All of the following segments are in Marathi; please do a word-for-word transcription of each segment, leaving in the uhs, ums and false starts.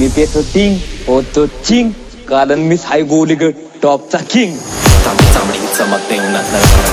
मी पेतो टिंग होतो चिंग, कारण मी हाय गोलीगड टॉपचा किंग. चांबडी चांबडी चमकते उन्हात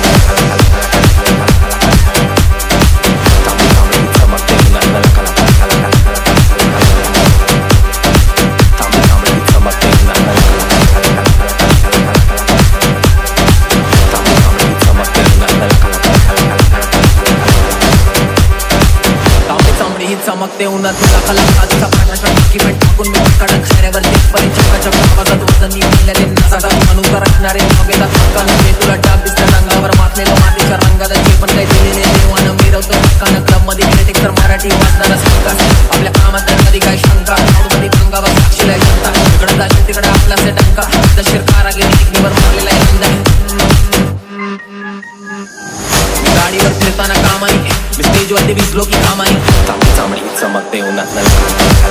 चमकते उन्हात तुला खाला आजचा पाण्याचा टाकी पण टाकून मी कडक शहरावर ते परी चक्काच्या आवाजात वजनी मिळाले नजारा म्हणून करणारे नवेला कान ते तुला डाब दिसतं रंगावर माखलेलं मातीच्या रंगात जे पण काही दिलेले देवानं मिरवतो कान क्लब मध्ये क्रिटिक तर मराठी वाचणारा संकास आपल्या कामात तर कधी काय शंका कधी अंगावर साक्षीला जनता इकडे जाशील तिकडे आपला से डंका तशीर कारागिरी टेक्निकवर मारलेला आहे यंदा गाडीवर फिरताना कामाई मी स्टेजवरती भिजलो की कामाई. चांबडी चांबडी चमकते उन्हात